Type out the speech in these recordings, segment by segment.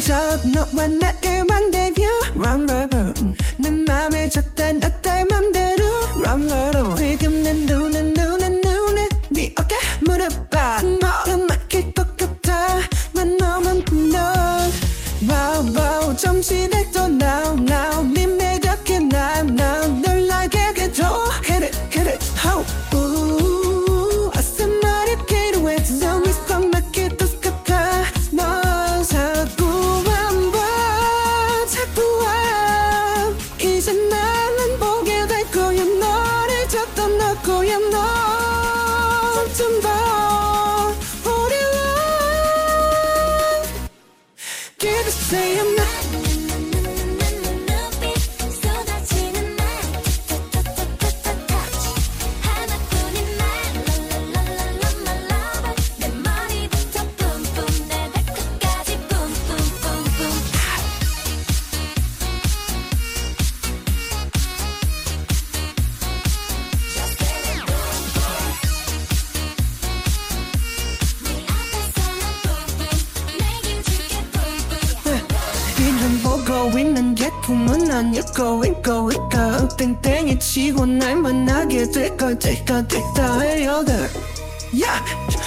저 너와 나를만 대뷰 Run run 내 맘에 젖던 너의 맘대로 Run run 지금 내 눈에 네 어깨 무릎봐 모든 맞길 것 같아 난 너만 너 Wow wow 정신에도 now 네 매력에 now 널 알게 해줘 Hit it ho ooh 아싸마리 필요해 손이 꽉 막힐 것 같아 너 자꾸 와 이제 나는 보게 될 거야 너를 줬던 너 거야 너 좀 더 우리 love Give it say I'm not 이름 보고 있는 예쁨은 아닐 거이고 땡땡이 치고 날 만나게 될걸 해요들 Yeah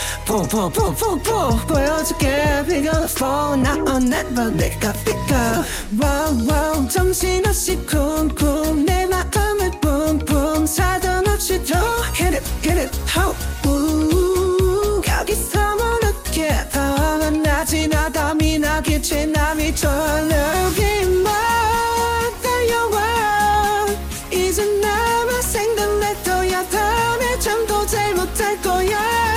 보여줄게 beautiful Not on that but 내가 pick wow 정신없이 쿵쿵 내 마음을 뿡뿡 사정 없이 줘 Hit it ho ooh 여기서 모르게 더 지나다 미나게 채남이 저르기만 달려와 이제 나만 생각날 거야 다음에 잠도 잘 못할 거야